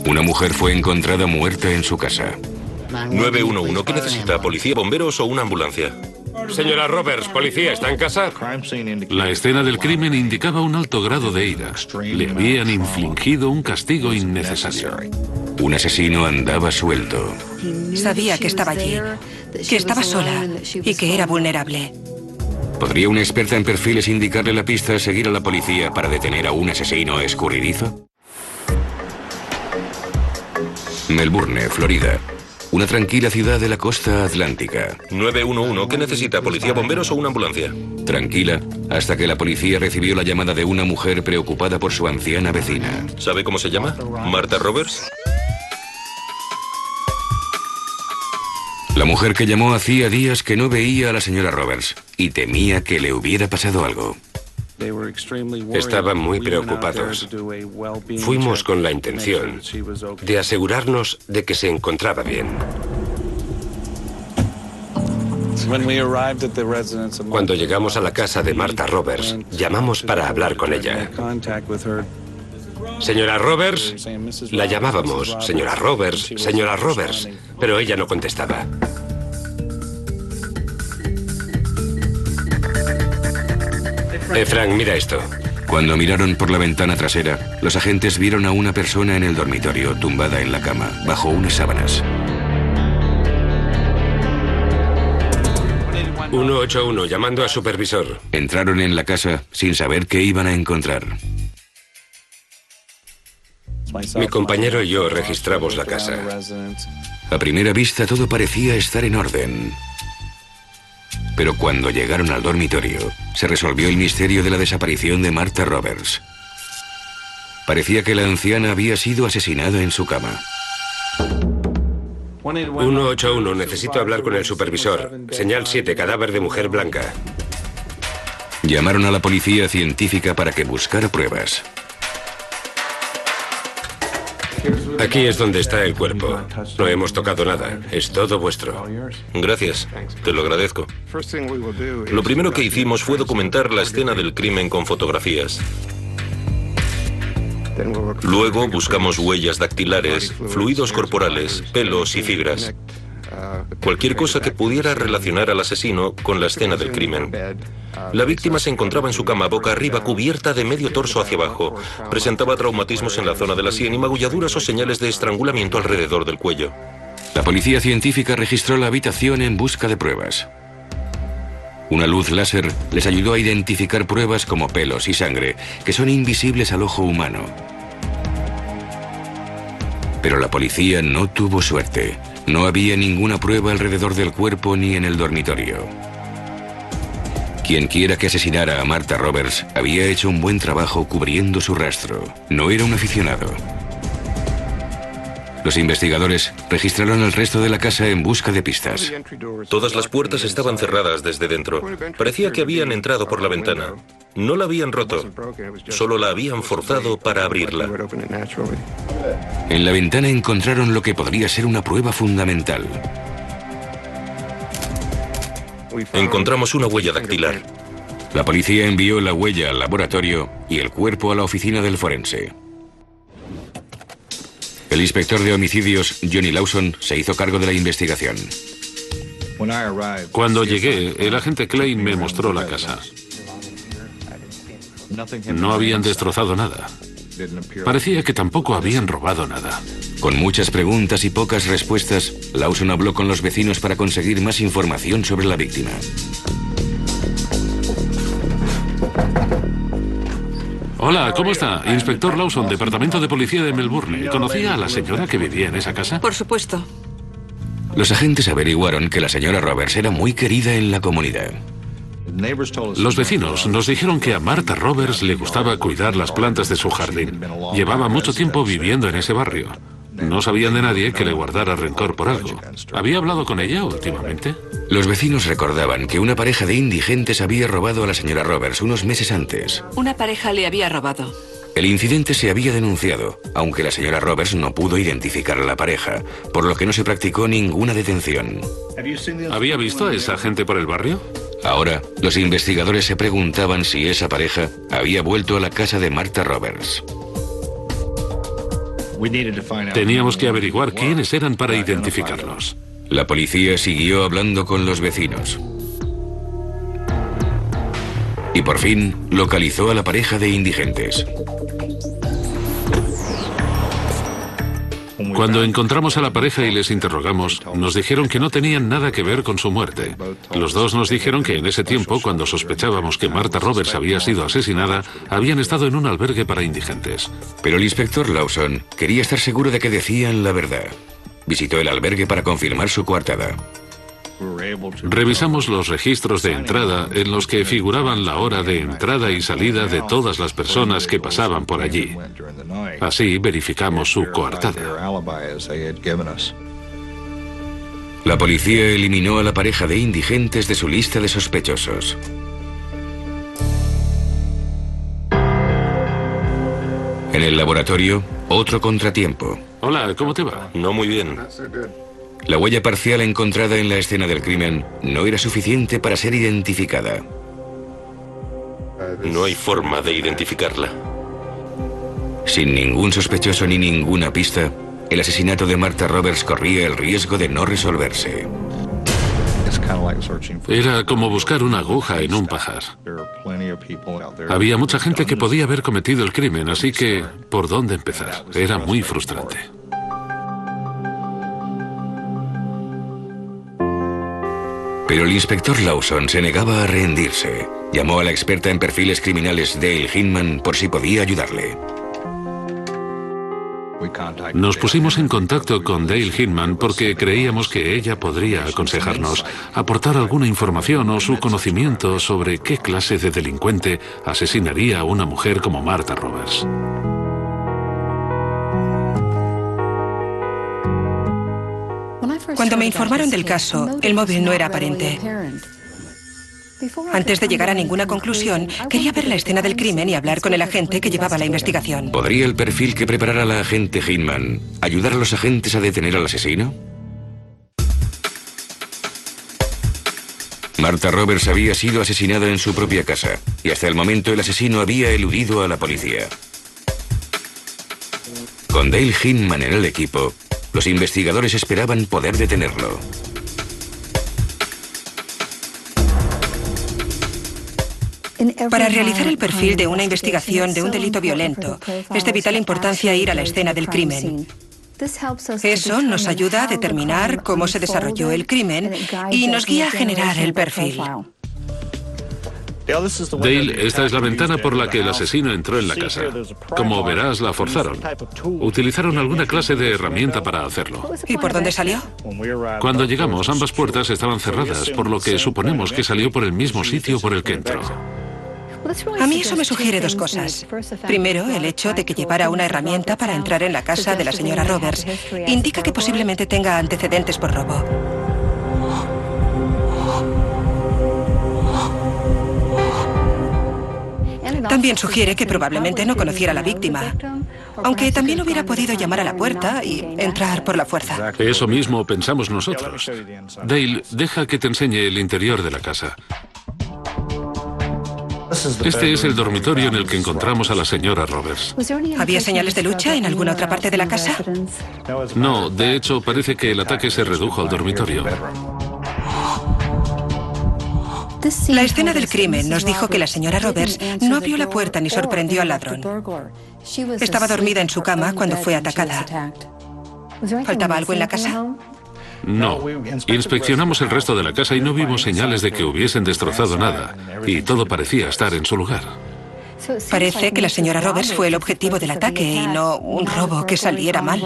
Una mujer fue encontrada muerta en su casa. 911, ¿qué necesita? ¿Policía, bomberos o una ambulancia? Señora Roberts, ¿policía está en casa? La escena del crimen indicaba un alto grado de ira. Le habían infligido un castigo innecesario. Un asesino andaba suelto. Sabía que estaba allí, que estaba sola y que era vulnerable. ¿Podría una experta en perfiles indicarle la pista a seguir a la policía para detener a un asesino escurridizo? Melbourne, Florida. Una tranquila ciudad de la costa atlántica. 911, ¿qué necesita? ¿Policía, bomberos o una ambulancia? Tranquila, hasta que la policía recibió la llamada de una mujer preocupada por su anciana vecina. ¿Sabe cómo se llama? ¿Martha Roberts? La mujer que llamó hacía días que no veía a la señora Roberts y temía que le hubiera pasado algo. Estaban muy preocupados. Fuimos con la intención de asegurarnos de que se encontraba bien. Cuando llegamos a la casa de Martha Roberts, llamamos para hablar con ella. Señora Roberts, la llamábamos señora Roberts, pero ella no contestaba. Frank, mira esto. Cuando miraron por la ventana trasera, los agentes vieron a una persona en el dormitorio, tumbada en la cama, bajo unas sábanas. 181, llamando a supervisor. Entraron en la casa sin saber qué iban a encontrar. Mi compañero y yo registramos la casa. A primera vista todo parecía estar en orden. Pero cuando llegaron al dormitorio, se resolvió el misterio de la desaparición de Martha Roberts. Parecía que la anciana había sido asesinada en su cama. 181, necesito hablar con el supervisor. Señal 7, cadáver de mujer blanca. Llamaron a la policía científica para que buscara pruebas. Aquí es donde está el cuerpo. No hemos tocado nada. Es todo vuestro. Gracias, te lo agradezco. Lo primero que hicimos fue documentar la escena del crimen con fotografías. Luego buscamos huellas dactilares, fluidos corporales, pelos y fibras. Cualquier cosa que pudiera relacionar al asesino con la escena del crimen. La víctima se encontraba en su cama boca arriba, cubierta de medio torso hacia abajo. Presentaba traumatismos en la zona de la sien y magulladuras o señales de estrangulamiento alrededor del cuello. La policía científica registró la habitación en busca de pruebas. Una luz láser les ayudó a identificar pruebas como pelos y sangre, que son invisibles al ojo humano. Pero la policía no tuvo suerte. No había ninguna prueba alrededor del cuerpo ni en el dormitorio. Quienquiera que asesinara a Martha Roberts había hecho un buen trabajo cubriendo su rastro. No era un aficionado. Los investigadores registraron el resto de la casa en busca de pistas. Todas las puertas estaban cerradas desde dentro. Parecía que habían entrado por la ventana. No la habían roto, solo la habían forzado para abrirla. En la ventana encontraron lo que podría ser una prueba fundamental. Encontramos una huella dactilar. La policía envió la huella al laboratorio y el cuerpo a la oficina del forense. El inspector de homicidios, Johnny Lawson, se hizo cargo de la investigación. Cuando llegué, el agente Klein me mostró la casa. No habían destrozado nada. Parecía que tampoco habían robado nada. Con muchas preguntas y pocas respuestas, Lawson habló con los vecinos para conseguir más información sobre la víctima. Hola, ¿cómo está? Inspector Lawson, Departamento de Policía de Melbourne. ¿Conocía a la señora que vivía en esa casa? Por supuesto. Los agentes averiguaron que la señora Roberts era muy querida en la comunidad. Los vecinos nos dijeron que a Martha Roberts le gustaba cuidar las plantas de su jardín. Llevaba mucho tiempo viviendo en ese barrio. No sabían de nadie que le guardara rencor por algo. ¿Había hablado con ella últimamente? Los vecinos recordaban que una pareja de indigentes había robado a la señora Roberts unos meses antes. Una pareja le había robado. El incidente se había denunciado, aunque la señora Roberts no pudo identificar a la pareja, por lo que no se practicó ninguna detención. ¿Había visto a esa gente por el barrio? Ahora, los investigadores se preguntaban si esa pareja había vuelto a la casa de Martha Roberts. Teníamos que averiguar quiénes eran para identificarlos. La policía siguió hablando con los vecinos. Y por fin localizó a la pareja de indigentes. Cuando encontramos a la pareja y les interrogamos, nos dijeron que no tenían nada que ver con su muerte. Los dos nos dijeron que en ese tiempo, cuando sospechábamos que Martha Roberts había sido asesinada, habían estado en un albergue para indigentes. Pero el inspector Lawson quería estar seguro de que decían la verdad. Visitó el albergue para confirmar su coartada. Revisamos los registros de entrada en los que figuraban la hora de entrada y salida de todas las personas que pasaban por allí. Así verificamos su coartada. La policía eliminó a la pareja de indigentes de su lista de sospechosos. En el laboratorio, otro contratiempo. Hola, ¿cómo te va? No muy bien. La huella parcial encontrada en la escena del crimen no era suficiente para ser identificada. No hay forma de identificarla. Sin ningún sospechoso ni ninguna pista, el asesinato de Martha Roberts corría el riesgo de no resolverse. Era como buscar una aguja en un pajar. Había mucha gente que podía haber cometido el crimen, así que, ¿por dónde empezar? Era muy frustrante. Pero el inspector Lawson se negaba a rendirse. Llamó a la experta en perfiles criminales Dale Hinman por si podía ayudarle. Nos pusimos en contacto con Dale Hinman porque creíamos que ella podría aconsejarnos, aportar alguna información o su conocimiento sobre qué clase de delincuente asesinaría a una mujer como Martha Roberts. Cuando me informaron del caso, el móvil no era aparente. Antes de llegar a ninguna conclusión, quería ver la escena del crimen y hablar con el agente que llevaba la investigación. ¿Podría el perfil que preparara la agente Hinman ayudar a los agentes a detener al asesino? Martha Roberts había sido asesinada en su propia casa y hasta el momento el asesino había eludido a la policía. Con Dale Hinman en el equipo, los investigadores esperaban poder detenerlo. Para realizar el perfil de una investigación de un delito violento, es de vital importancia ir a la escena del crimen. Eso nos ayuda a determinar cómo se desarrolló el crimen y nos guía a generar el perfil. Dale, esta es la ventana por la que el asesino entró en la casa. Como verás, la forzaron. Utilizaron alguna clase de herramienta para hacerlo. ¿Y por dónde salió? Cuando llegamos, ambas puertas estaban cerradas, por lo que suponemos que salió por el mismo sitio por el que entró. A mí eso me sugiere dos cosas. Primero, el hecho de que llevara una herramienta para entrar en la casa de la señora Roberts indica que posiblemente tenga antecedentes por robo. También sugiere que probablemente no conociera a la víctima, aunque también hubiera podido llamar a la puerta y entrar por la fuerza. Eso mismo pensamos nosotros. Dale, deja que te enseñe el interior de la casa. Este es el dormitorio en el que encontramos a la señora Roberts. ¿Había señales de lucha en alguna otra parte de la casa? No, de hecho parece que el ataque se redujo al dormitorio. La escena del crimen nos dijo que la señora Roberts no abrió la puerta ni sorprendió al ladrón. Estaba dormida en su cama cuando fue atacada. ¿Faltaba algo en la casa? No. Inspeccionamos el resto de la casa y no vimos señales de que hubiesen destrozado nada. Y todo parecía estar en su lugar. Parece que la señora Roberts fue el objetivo del ataque y no un robo que saliera mal.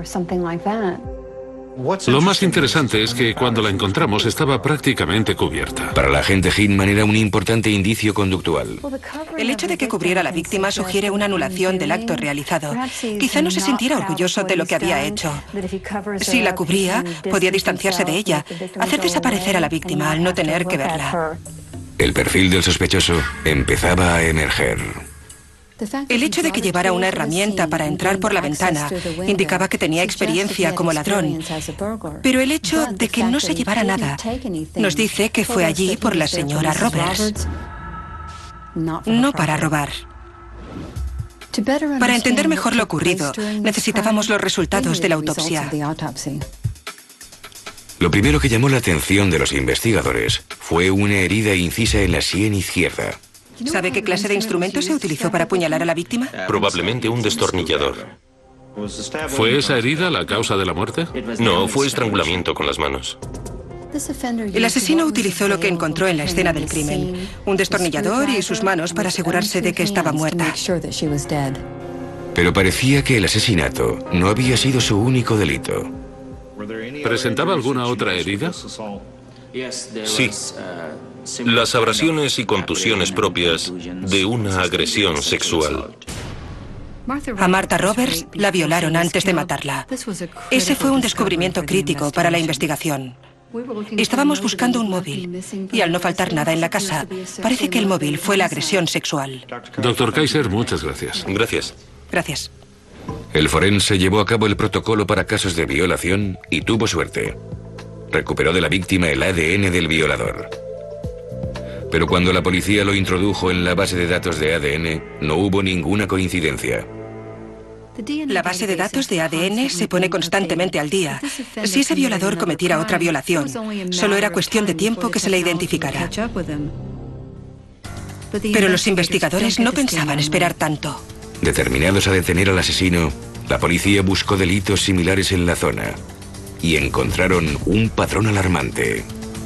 Lo más interesante es que cuando la encontramos estaba prácticamente cubierta. Para la agente Hinman era un importante indicio conductual. El hecho de que cubriera a la víctima sugiere una anulación del acto realizado. Quizá no se sintiera orgulloso de lo que había hecho. Si la cubría, podía distanciarse de ella, hacer desaparecer a la víctima al no tener que verla. El perfil del sospechoso empezaba a emerger. El hecho de que llevara una herramienta para entrar por la ventana indicaba que tenía experiencia como ladrón. Pero el hecho de que no se llevara nada nos dice que fue allí por la señora Roberts, no para robar. Para entender mejor lo ocurrido, necesitábamos los resultados de la autopsia. Lo primero que llamó la atención de los investigadores fue una herida incisa en la sien izquierda. ¿Sabe qué clase de instrumento se utilizó para apuñalar a la víctima? Probablemente un destornillador. ¿Fue esa herida la causa de la muerte? No, fue estrangulamiento con las manos. El asesino utilizó lo que encontró en la escena del crimen, un destornillador y sus manos para asegurarse de que estaba muerta. Pero parecía que el asesinato no había sido su único delito. ¿Presentaba alguna otra herida? Sí. Las abrasiones y contusiones propias de una agresión sexual. A Martha Roberts la violaron antes de matarla. Ese fue un descubrimiento crítico para la investigación. Estábamos buscando un móvil y al no faltar nada en la casa, parece que el móvil fue la agresión sexual. Dr. Kaiser, muchas gracias. Gracias. Gracias. El forense llevó a cabo el protocolo para casos de violación y tuvo suerte. Recuperó de la víctima el ADN del violador. Pero cuando la policía lo introdujo en la base de datos de ADN, no hubo ninguna coincidencia. La base de datos de ADN se pone constantemente al día. Si ese violador cometiera otra violación, solo era cuestión de tiempo que se le identificara. Pero los investigadores no pensaban esperar tanto. Determinados a detener al asesino, la policía buscó delitos similares en la zona y encontraron un patrón alarmante.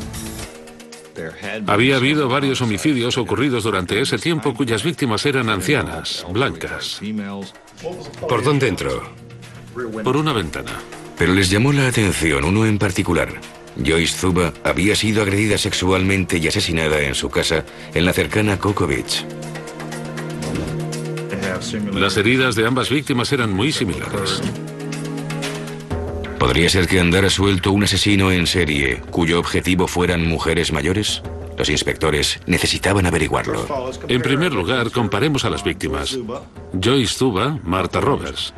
Había habido varios homicidios ocurridos durante ese tiempo cuyas víctimas eran ancianas, blancas. ¿Por dónde entró? Por una ventana. Pero les llamó la atención uno en particular. Joyce Zuba había sido agredida sexualmente y asesinada en su casa en la cercana Cocoa Beach. Las heridas de ambas víctimas eran muy similares. ¿Podría ser que andara suelto un asesino en serie cuyo objetivo fueran mujeres mayores? Los inspectores necesitaban averiguarlo. En primer lugar, comparemos a las víctimas. Joyce Zuba, Martha Roberts.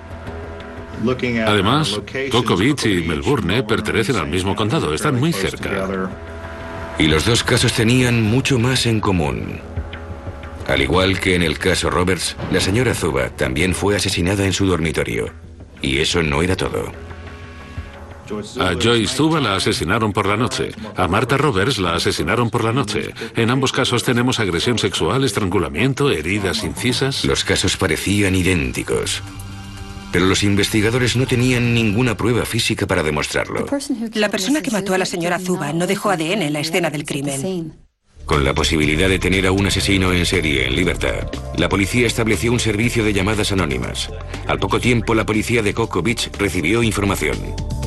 Además, Cocoa Beach y Melbourne pertenecen al mismo condado, están muy cerca. Y los dos casos tenían mucho más en común. Al igual que en el caso Roberts, la señora Zuba también fue asesinada en su dormitorio. Y eso no era todo. A Joyce Zuba la asesinaron por la noche. A Martha Roberts la asesinaron por la noche. En ambos casos tenemos agresión sexual, estrangulamiento, heridas incisas. Los casos parecían idénticos. Pero los investigadores no tenían ninguna prueba física para demostrarlo. La persona que mató a la señora Zuba no dejó ADN en la escena del crimen. Con la posibilidad de tener a un asesino en serie en libertad, la policía estableció un servicio de llamadas anónimas. Al poco tiempo, la policía de Cocoa Beach recibió información.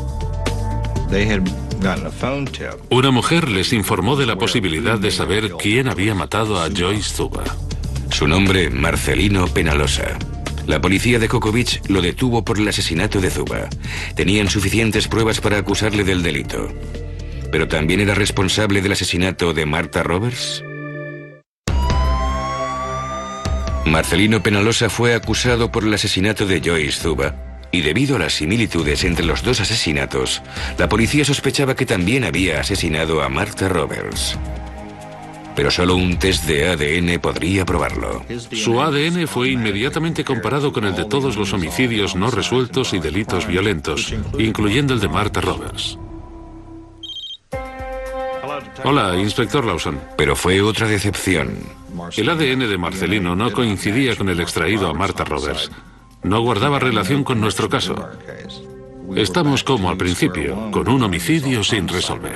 Una mujer les informó de la posibilidad de saber quién había matado a Joyce Zuba. Su nombre, Marcelino Penalosa. La policía de Cocoa Beach lo detuvo por el asesinato de Zuba. Tenían suficientes pruebas para acusarle del delito. ¿Pero también era responsable del asesinato de Martha Roberts? Marcelino Penalosa fue acusado por el asesinato de Joyce Zuba. Y debido a las similitudes entre los dos asesinatos, la policía sospechaba que también había asesinado a Martha Roberts. Pero solo un test de ADN podría probarlo. Su ADN fue inmediatamente comparado con el de todos los homicidios no resueltos y delitos violentos, incluyendo el de Martha Roberts. Hola, inspector Lawson. Pero fue otra decepción. El ADN de Marcelino no coincidía con el extraído a Martha Roberts. No guardaba relación con nuestro caso. Estamos como al principio, con un homicidio sin resolver.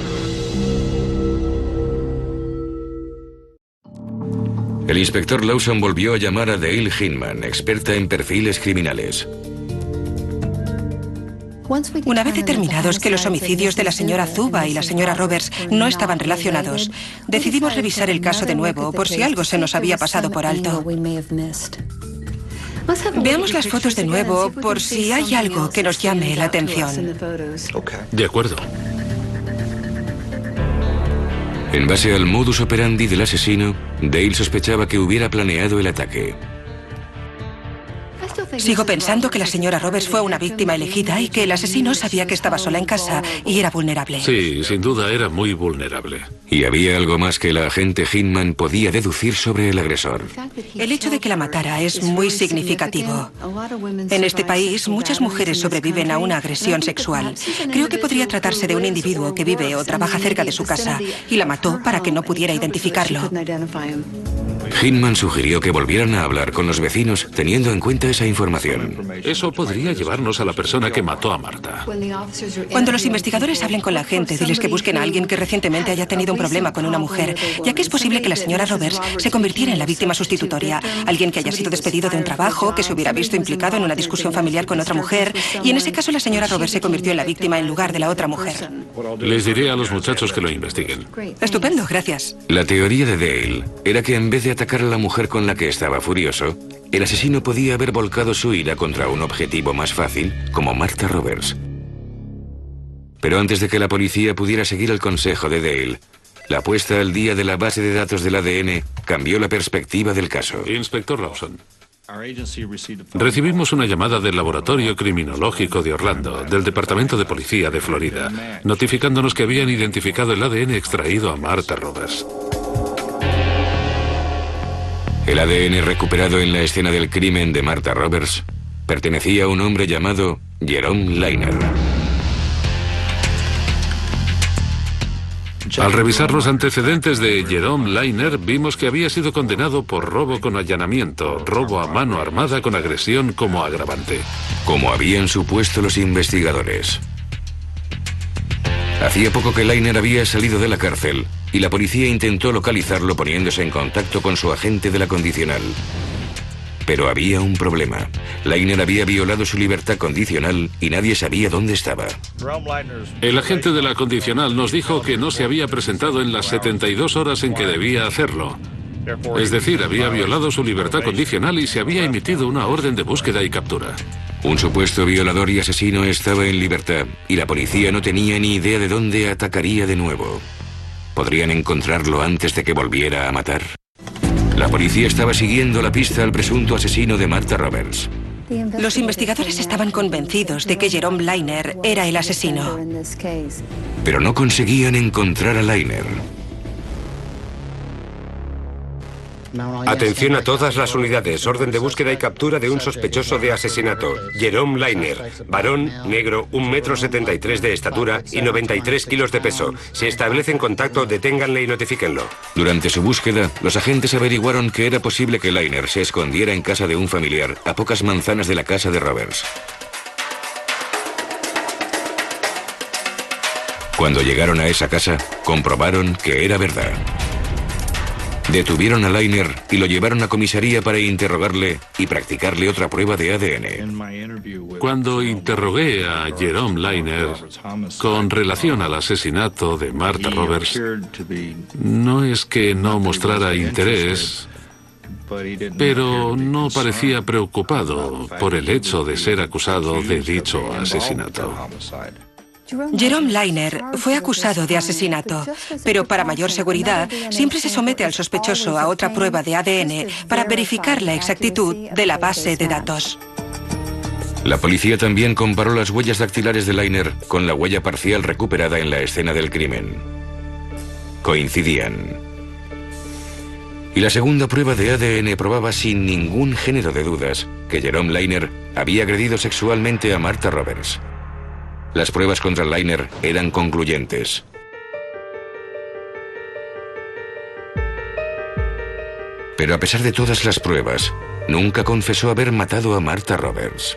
El inspector Lawson volvió a llamar a Dale Hinman, experta en perfiles criminales. Una vez determinados que los homicidios de la señora Zuba y la señora Roberts no estaban relacionados, decidimos revisar el caso de nuevo por si algo se nos había pasado por alto. Veamos las fotos de nuevo por si hay algo que nos llame la atención. De acuerdo. En base al modus operandi del asesino, Dale sospechaba que hubiera planeado el ataque. Sigo pensando que la señora Roberts fue una víctima elegida y que el asesino sabía que estaba sola en casa y era vulnerable. Sí, sin duda era muy vulnerable. Y había algo más que la agente Hinman podía deducir sobre el agresor. El hecho de que la matara es muy significativo. En este país, muchas mujeres sobreviven a una agresión sexual. Creo que podría tratarse de un individuo que vive o trabaja cerca de su casa y la mató para que no pudiera identificarlo. Hinman sugirió que volvieran a hablar con los vecinos teniendo en cuenta esa información. Eso podría llevarnos a la persona que mató a Marta. Cuando los investigadores hablen con la gente, diles que busquen a alguien que recientemente haya tenido un problema con una mujer, ya que es posible que la señora Roberts se convirtiera en la víctima sustitutoria. Alguien que haya sido despedido de un trabajo, que se hubiera visto implicado en una discusión familiar con otra mujer, y en ese caso la señora Roberts se convirtió en la víctima en lugar de la otra mujer. Les diré a los muchachos que lo investiguen. Estupendo, gracias. La teoría de Dale era que en vez de atacar a la mujer con la que estaba furioso, el asesino podía haber volcado su ira contra un objetivo más fácil, como Martha Roberts. Pero antes de que la policía pudiera seguir el consejo de Dale, la puesta al día de la base de datos del ADN cambió la perspectiva del caso. Inspector Lawson. Recibimos una llamada del Laboratorio Criminológico de Orlando, del Departamento de Policía de Florida, notificándonos que habían identificado el ADN extraído a Martha Roberts. El ADN recuperado en la escena del crimen de Martha Roberts pertenecía a un hombre llamado Jerome Liner. Al revisar los antecedentes de Jerome Liner, vimos que había sido condenado por robo con allanamiento, robo a mano armada con agresión como agravante. Como habían supuesto los investigadores. Hacía poco que Liner había salido de la cárcel y la policía intentó localizarlo poniéndose en contacto con su agente de la condicional. Pero había un problema. Liner había violado su libertad condicional y nadie sabía dónde estaba. El agente de la condicional nos dijo que no se había presentado en las 72 horas en que debía hacerlo. Es decir, había violado su libertad condicional y se había emitido una orden de búsqueda y captura. Un supuesto violador y asesino estaba en libertad y la policía no tenía ni idea de dónde atacaría de nuevo. ¿Podrían encontrarlo antes de que volviera a matar? La policía estaba siguiendo la pista al presunto asesino de Martha Roberts. Los investigadores estaban convencidos de que Jerome Liner era el asesino. Pero no conseguían encontrar a Liner. Atención a todas las unidades. Orden de búsqueda y captura de un sospechoso de asesinato. Jerome Liner. Varón, negro, 1,73 m de estatura y 93 kilos de peso. Si establecen contacto, deténganle y notifíquenlo. Durante su búsqueda, los agentes averiguaron que era posible que Liner se escondiera en casa de un familiar a pocas manzanas de la casa de Roberts. Cuando llegaron a esa casa, comprobaron que era verdad. Detuvieron a Liner y lo llevaron a comisaría para interrogarle y practicarle otra prueba de ADN. Cuando interrogué a Jerome Liner con relación al asesinato de Martha Roberts, no es que no mostrara interés, pero no parecía preocupado por el hecho de ser acusado de dicho asesinato. Jerome Liner fue acusado de asesinato, pero para mayor seguridad siempre se somete al sospechoso a otra prueba de ADN para verificar la exactitud de la base de datos. La policía también comparó las huellas dactilares de Liner con la huella parcial recuperada en la escena del crimen. Coincidían. Y la segunda prueba de ADN probaba sin ningún género de dudas que Jerome Liner había agredido sexualmente a Martha Roberts. Las pruebas contra Liner eran concluyentes. Pero a pesar de todas las pruebas, nunca confesó haber matado a Martha Roberts.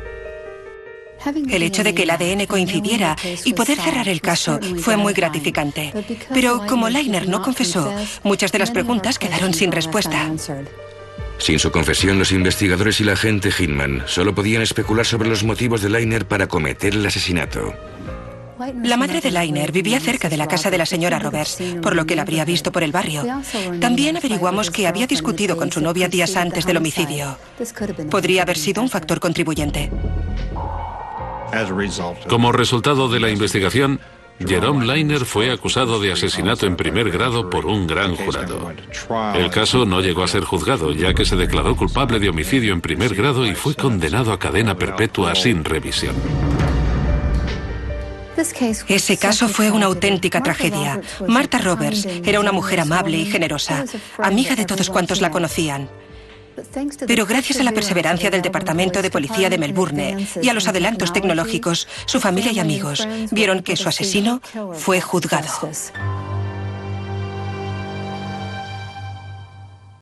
El hecho de que el ADN coincidiera y poder cerrar el caso fue muy gratificante. Pero como Liner no confesó, muchas de las preguntas quedaron sin respuesta. Sin su confesión, los investigadores y la agente Hinman solo podían especular sobre los motivos de Liner para cometer el asesinato. La madre de Liner vivía cerca de la casa de la señora Roberts, por lo que la habría visto por el barrio. También averiguamos que había discutido con su novia días antes del homicidio. Podría haber sido un factor contribuyente. Como resultado de la investigación, Jerome Liner fue acusado de asesinato en primer grado por un gran jurado. El caso no llegó a ser juzgado, ya que se declaró culpable de homicidio en primer grado y fue condenado a cadena perpetua sin revisión. Ese caso fue una auténtica tragedia. Martha Roberts era una mujer amable y generosa, amiga de todos cuantos la conocían. Pero gracias a la perseverancia del Departamento de Policía de Melbourne y a los adelantos tecnológicos, su familia y amigos vieron que su asesino fue juzgado.